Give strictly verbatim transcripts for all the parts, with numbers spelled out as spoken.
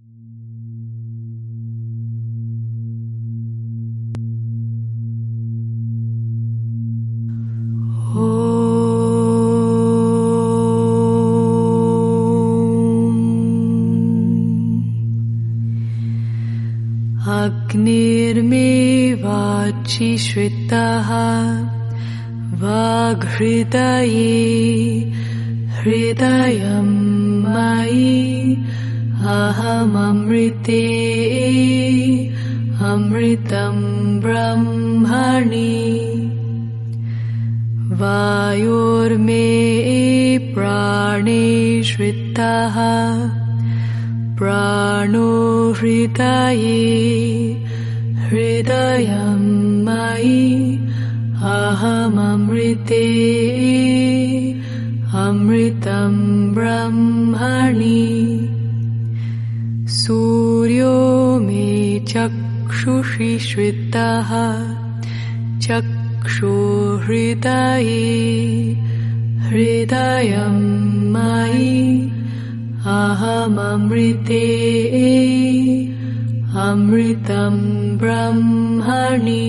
Agnirme vachi shritaha vaghridaye hridayam mayi ahamamrite amritam brahmani vayorme prane shritaha prano hridaye hridayam mayi ahamamrite amritam brahmani suryo me chakshushi shritaha chakshu hridaye hridayam mayi ahamamrite amritam brahmani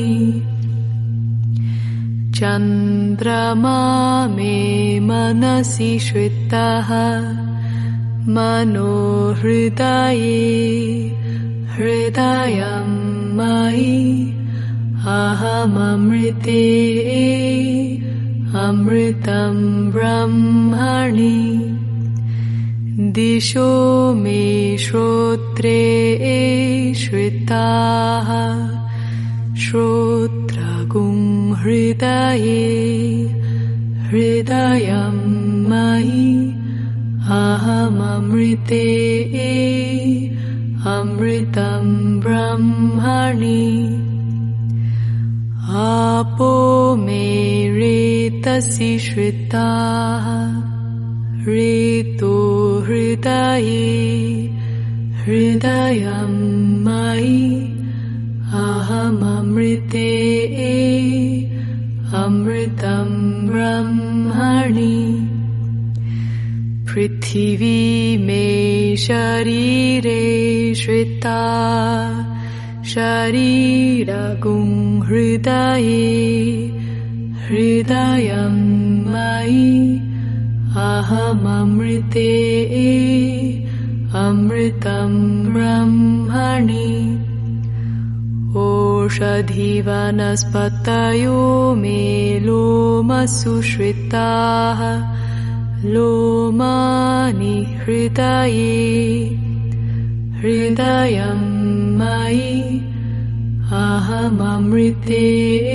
chandrama me manasi shritaha mano hridaye hridayam mayi ahamamrite amritam brahmani disho me shrotre shritaha shrotragum hridaye hridayam mayi ahamamrite amritam brahmani apo me retasi shritaha Ritu hridaye hridayam mayi ahamamrite amritam brahmani Prithivi me sharire shrita shariragum hridaye hridayam mayi ahamamrite amritam brahmani oshadhi vanaspatayo me lomasu shritaha lomani hridaye hridayam mayi ahamamrite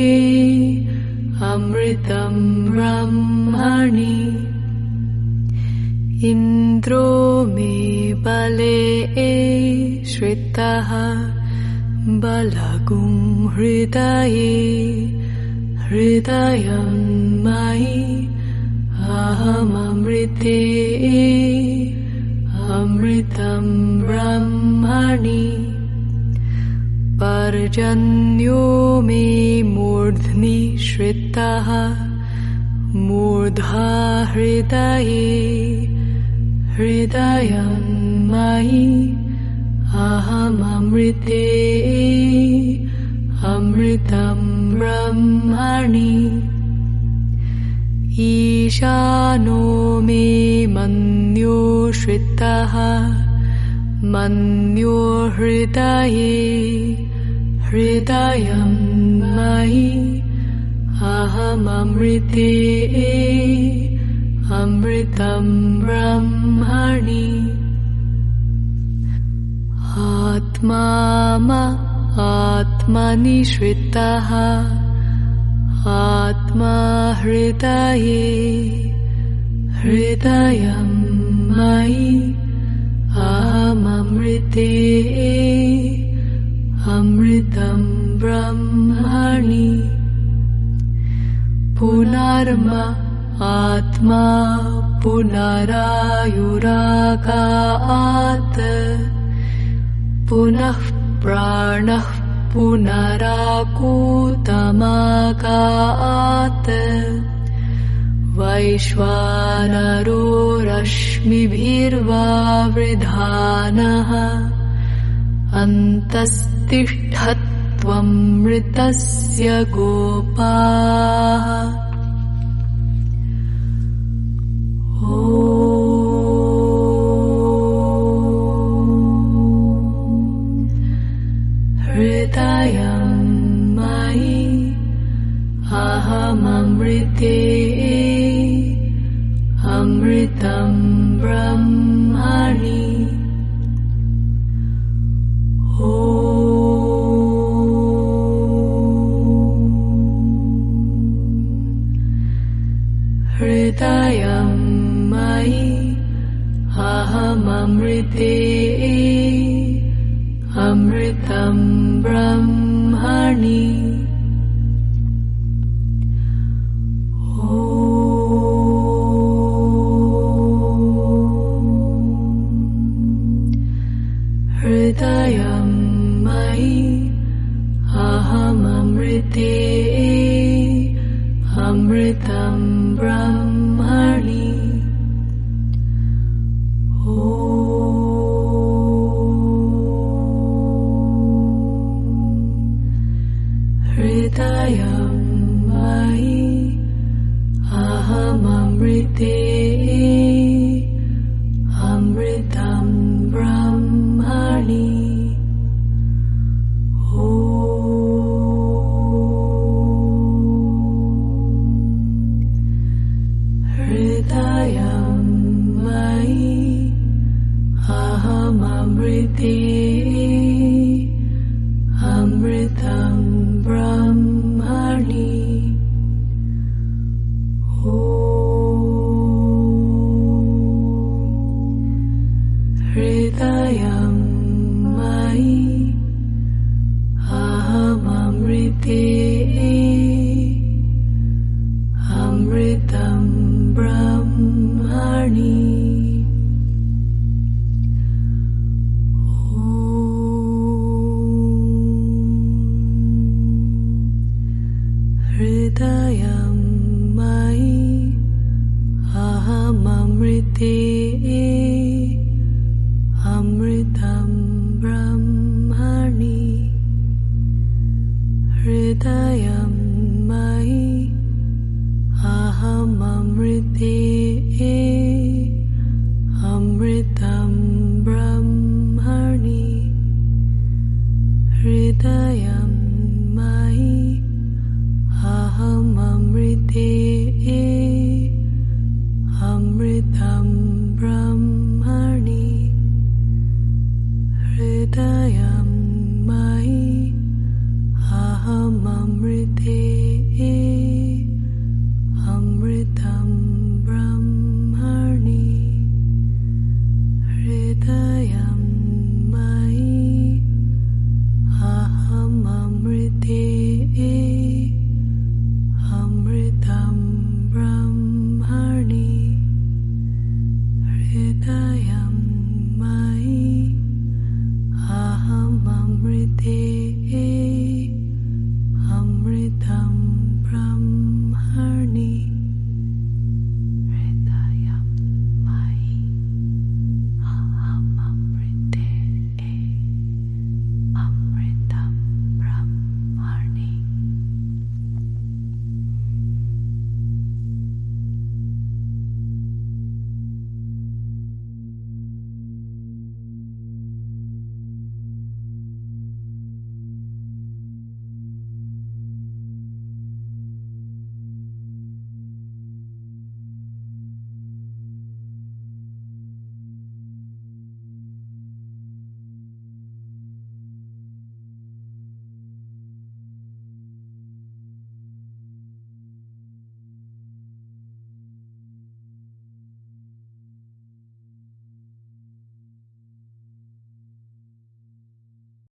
amritam brahmani Indro me bale shritaha balagum hridaye hridayam mayi ahamamrite amritam brahmani Parjanyo me murdhni shritaha murdha hridaye hridayam mayi ahamamrite amritam brahmani Ishano me manyo shritaha manyo hridaye hridayam mayi ahamamrite amritam brahmani atma ma atmani shritaha atma hridaye hridayam mayi ahamamrite amritam brahmani punarma atma punarayuragaat punah pranah punarakutamagat vaishvanaro rashmibhirva vridhanaha अन्तस्तिष्ठत्वमृतस्य गोपाः ॐ हृदयं मयि अहममृते अमृतं ब्रह्मणि ॐ हृदयं मयि अहममृते अमृतं ब्रह्मणि हृदयं मयि अहममृते अमृतं ब्रह्मणि हृदयं मयि अहममृते अमृतं ब्रह्मणि हृदयं मयि अहममृते अमृतं ब्रह्मणि हृदयं मयि